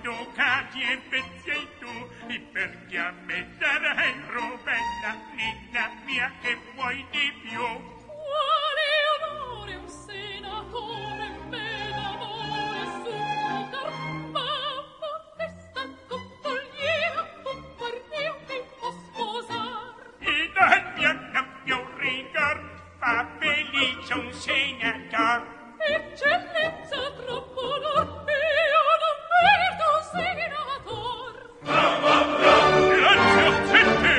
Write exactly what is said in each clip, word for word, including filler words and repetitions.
ducati e peziei tu, e perché a me darai robella, nina mia, che vuoi di più? Quale onore un senatore me d'amore supplicar, ma potesta contoliera un guarnio mi può sposar. E non mio, non mio rigor, fa felice un senator. Eccellenza troppo onor, io non merito un senator. Grazie, senti!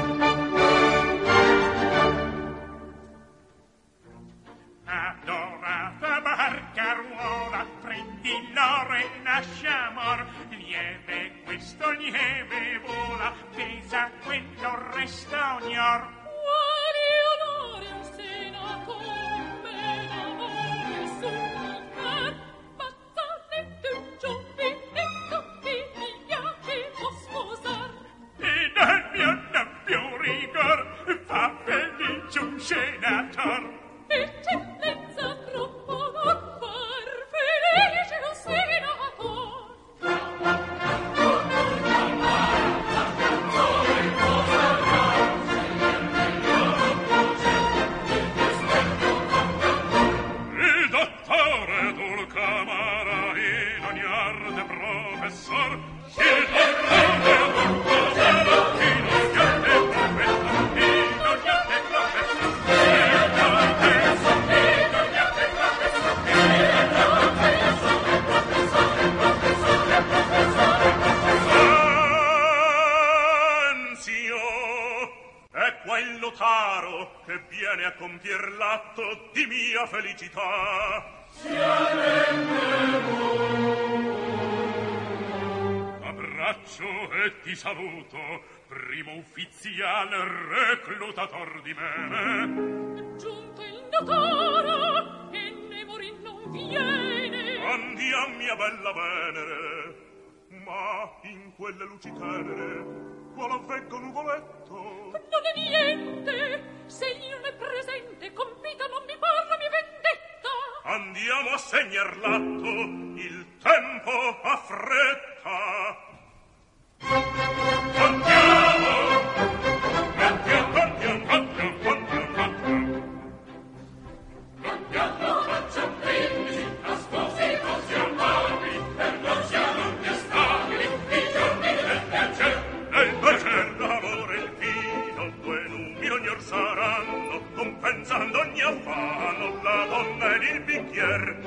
Adorata barcaruola, prendi l'oro e lascia amor. Lieve questo, lieve vola, pesa quello resta ognor. Quali onori un senatore me d'amore supplicar, ma talmente un giovinetto che mi piace può sposar. E dal mio non più rigor, fa felice un senator. Eccellenza troppo onor, far felice un senator. Il dottore Dulcamara in ogni arte professor, il dottore Dulcamara in ogni arte professor, in ogni arte professor, in ogni arte professor, Anzio, è qua il notaro che viene a compier l'atto di mia felicità. Abbraccio e ti saluto, primo ufficiale reclutator di me. Giunto il notaro e Nemorin non viene. Andiam, mia bella Venere, ma in quelle luci tenere qual avveggo nuvoletto? Non è niente, se io non è presente, con vita non mi parla mia vendetta. Andiamo a segnar l'atto, il tempo affretta. Andiamo! Andiamo, andiamo, andiamo, andiamo, andiamo. Andiamo, facciamo brindisi, a sposi così amabili, per non siamo lunghi e stabili, i giorni del piacer. Nel piacer, l'amore e il vino, due nubi ognor saranno, compensando ogni affanno, la donna ed il bicchier.